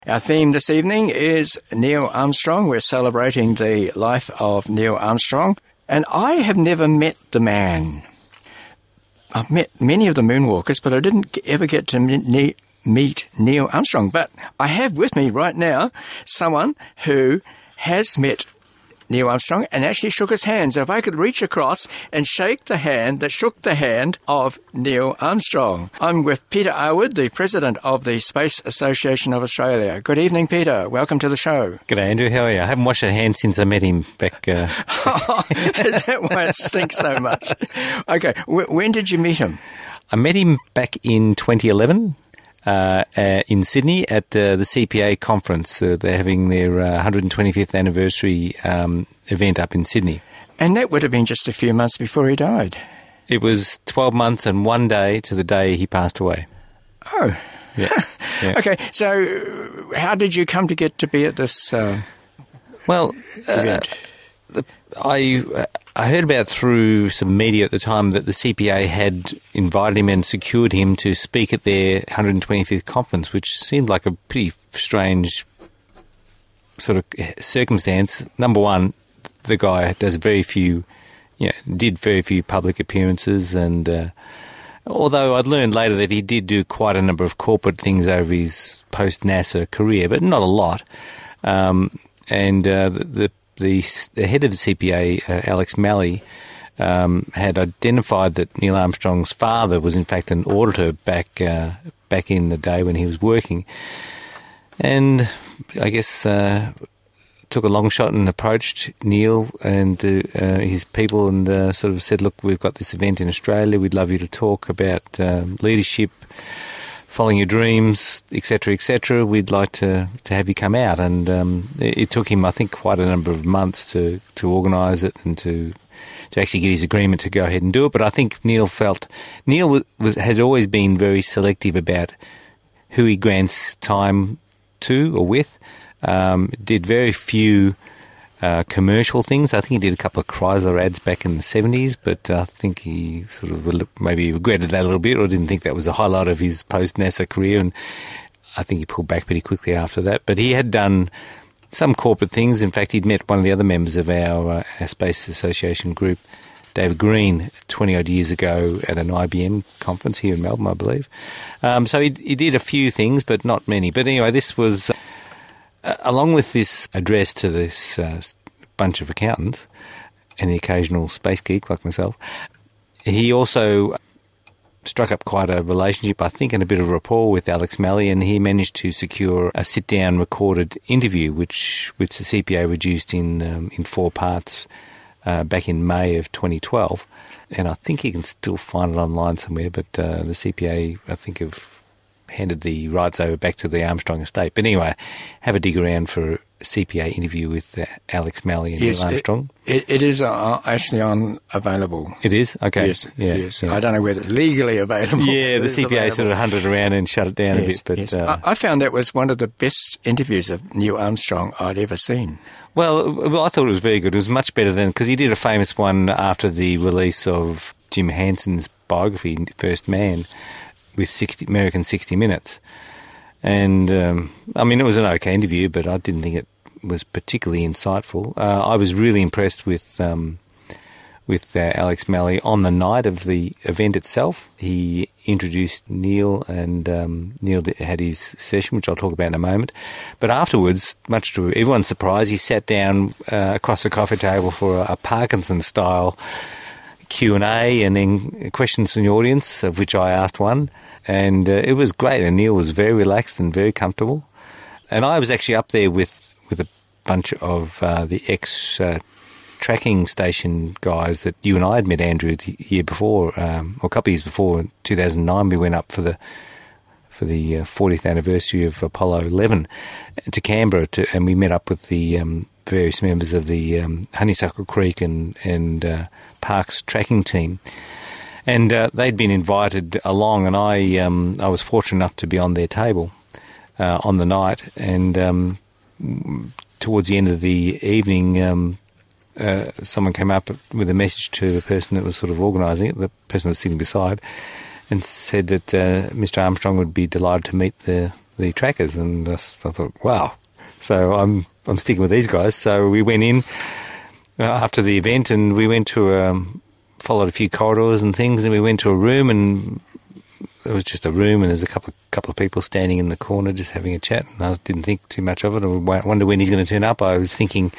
Our theme this evening is Neil Armstrong. We're celebrating the life of Neil Armstrong. And I have never met the man. I've met many of the moonwalkers, but I didn't ever get to meet Neil Armstrong. But I have with me right now someone who has met Neil Armstrong and actually shook his hand. So if I could reach across and shake the hand that shook the hand of Neil Armstrong. I'm with Peter Arwood, the President of the Space Association of Australia. Good evening, Peter. Welcome to the show. G'day, Andrew. How are you? I haven't washed a hand since I met him back... Oh, is that why it stinks so much? Okay, when did you meet him? I met him back in 2011 in Sydney at the CPA conference. They're having their 125th anniversary event up in Sydney. And that would have been just a few months before he died. It was 12 months and one day to the day he passed away. Oh. Yeah. Yeah. Okay, so how did you come to get to be at this event? I heard about through some media at the time that the CPA had invited him and secured him to speak at their 125th conference, which seemed like a pretty strange sort of circumstance. Number one, the guy does did very few public appearances, and although I'd learned later that he did do quite a number of corporate things over his post-NASA career, but not a lot. The head of the CPA, Alex Malley, had identified that Neil Armstrong's father was in fact an auditor back in the day when he was working, and I guess took a long shot and approached Neil and his people and sort of said, "Look, we've got this event in Australia. We'd love you to talk about leadership, following your dreams, etc., etc. We'd like to have you come out." And it took him, I think, quite a number of months to organise it and to actually get his agreement to go ahead and do it. But I think Neil has always been very selective about who he grants time to or with. Did very few commercial things. I think he did a couple of Chrysler ads back in the 70s, but I think he sort of maybe regretted that a little bit or didn't think that was a highlight of his post-NASA career, and I think he pulled back pretty quickly after that. But he had done some corporate things. In fact, he'd met one of the other members of our Space Association group, David Green, 20-odd years ago at an IBM conference here in Melbourne, I believe. So he did a few things, but not many. But anyway, this was... along with this address to this bunch of accountants and the occasional space geek like myself, he also struck up quite a relationship, I think, and a bit of rapport with Alex Malley, and he managed to secure a sit-down recorded interview, which the CPA reduced in 4 parts back in May of 2012. And I think you can still find it online somewhere, but the CPA, I think, have handed the rights over back to the Armstrong estate. But anyway, have a dig around for a CPA interview with Alex Malley and Neil Armstrong. It is actually available. It is? Okay. Yes, yeah, yes. Yeah. I don't know whether it's legally available. Yeah, the CPA available. Sort of hunted around and shut it down a bit. But yes. I found that was one of the best interviews of Neil Armstrong I'd ever seen. Well, I thought it was very good. It was much better than... because he did a famous one after the release of Jim Hanson's biography, First Man, with American 60 Minutes. And, it was an okay interview, but I didn't think it was particularly insightful. I was really impressed with Alex Malley on the night of the event itself. He introduced Neil, and Neil had his session, which I'll talk about in a moment. But afterwards, much to everyone's surprise, he sat down across the coffee table for a Parkinson-style Q&A and then questions from the audience, of which I asked one. And it was great, and Neil was very relaxed and very comfortable. And I was actually up there with a bunch of the ex-tracking station guys that you and I had met, Andrew, the year before, or a couple of years before, in 2009. We went up for the 40th anniversary of Apollo 11 to Canberra, and we met up with the various members of the Honeysuckle Creek and Parkes tracking team. And they'd been invited along, and I was fortunate enough to be on their table on the night. And towards the end of the evening, someone came up with a message to the person that was sort of organising it, the person that was sitting beside, and said that Mr. Armstrong would be delighted to meet the the trackers, and I thought, wow. So I'm sticking with these guys. So we went in after the event, and we went to followed a few corridors and things, and we went to a room, and it was just a room, and there's a couple of people standing in the corner just having a chat. And I didn't think too much of it. I wonder when he's going to turn up. I was thinking,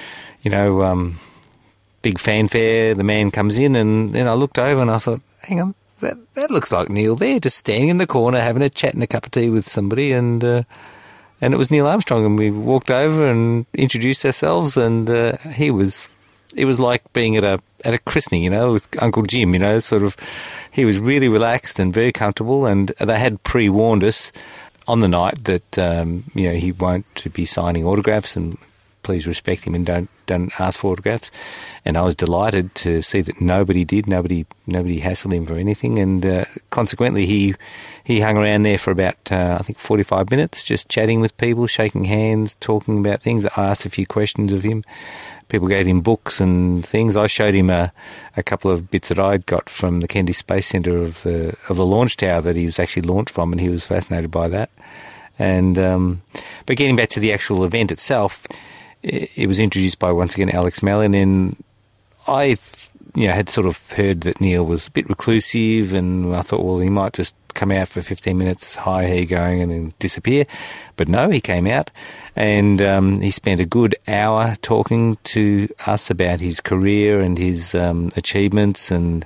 big fanfare, the man comes in, and then I looked over and I thought, hang on, that looks like Neil there, just standing in the corner having a chat and a cup of tea with somebody, and it was Neil Armstrong, and we walked over and introduced ourselves, and it was like being at a christening, with Uncle Jim, sort of. He was really relaxed and very comfortable, and they had pre-warned us on the night that he won't be signing autographs, and please respect him and don't ask for autographs. And I was delighted to see that nobody did. Nobody hassled him for anything, and consequently he hung around there for about 45 minutes, just chatting with people, shaking hands, talking about things. I asked a few questions of him. People gave him books and things. I showed him a couple of bits that I'd got from the Kennedy Space Centre of the launch tower that he was actually launched from, and he was fascinated by that. And but getting back to the actual event itself, it was introduced by, once again, Alex Malley, and then I had sort of heard that Neil was a bit reclusive, and I thought, well, he might just come out for 15 minutes, hi, how you going, and then disappear. But no, he came out, and he spent a good hour talking to us about his career and his achievements, and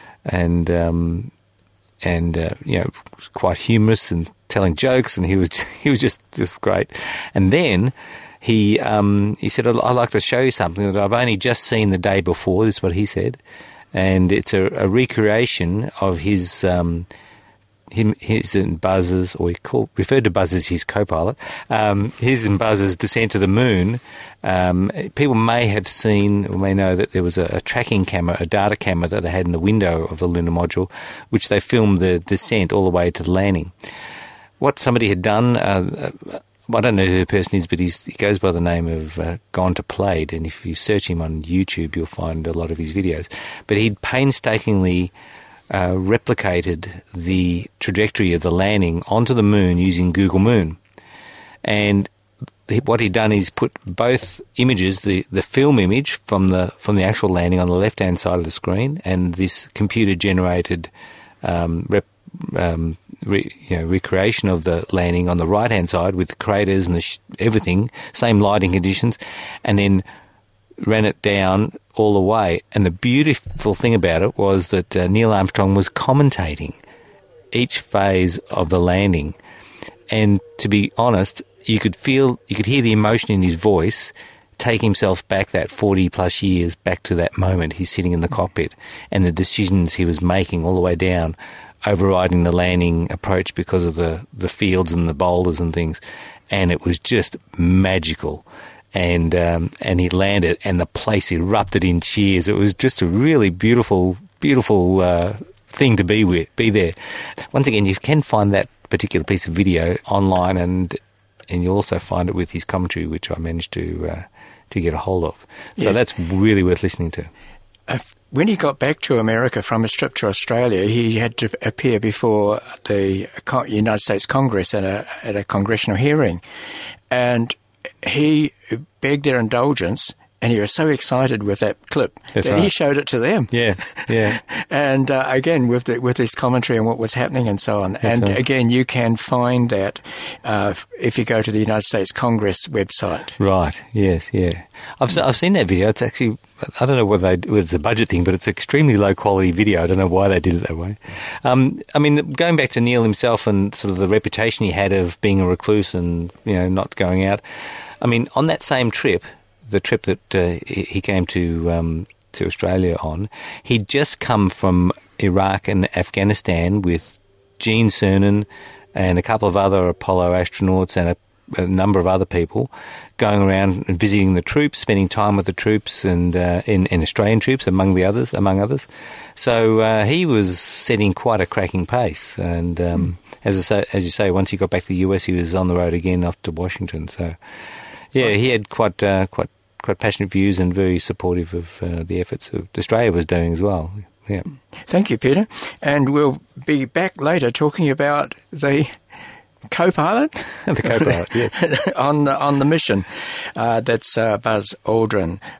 quite humorous and telling jokes, and he was just great. And then he said, I'd like to show you something that I've only just seen the day before. This is what he said. And it's a recreation of his and Buzz's, or referred to Buzz as his co-pilot, his and Buzz's descent to the moon. People may have seen or may know that there was a tracking camera, a data camera that they had in the window of the lunar module, which they filmed the descent all the way to the landing. What somebody had done, I don't know who the person is, but he goes by the name of Gone to Played, and if you search him on YouTube, you'll find a lot of his videos. But he'd painstakingly replicated the trajectory of the landing onto the moon using Google Moon. And what he'd done is put both images, the film image from the actual landing on the left-hand side of the screen, and this computer-generated recreation of the landing on the right-hand side with the craters and everything, same lighting conditions, and then ran it down all the way. And the beautiful thing about it was that Neil Armstrong was commentating each phase of the landing. And to be honest, you could hear the emotion in his voice, take himself back that 40-plus years, back to that moment he's sitting in the cockpit, and the decisions he was making all the way down, overriding the landing approach because of the fields and the boulders and things. And it was just magical. And he landed, and the place erupted in cheers. It was just a really beautiful thing to be there. Once again, you can find that particular piece of video online, and you'll also find it with his commentary, which I managed to get a hold of. So yes, that's really worth listening to. When he got back to America from his trip to Australia, he had to appear before the United States Congress at a congressional hearing, and he begged their indulgence, and he was so excited with that clip that right, he showed it to them. Yeah. And again, with his commentary on what was happening and so on. That's right. Again, you can find that if you go to the United States Congress website. Right. Yes. Yeah. I've seen that video. It's actually, I don't know whether it's a budget thing, but it's an extremely low quality video. I don't know why they did it that way. I mean, going back to Neil himself and sort of the reputation he had of being a recluse and not going out. I mean, on that same trip, the trip that he came to Australia on, he'd just come from Iraq and Afghanistan with Gene Cernan and a couple of other Apollo astronauts and a number of other people, going around and visiting the troops, spending time with the troops and in Australian troops among others. So he was setting quite a cracking pace. And as you say, once he got back to the US, he was on the road again off to Washington. So yeah, he had quite passionate views and very supportive of the efforts that Australia was doing as well. Yeah. Thank you, Peter. And we'll be back later talking about the co-pilot? The co-pilot, yes. on the mission. That's Buzz Aldrin.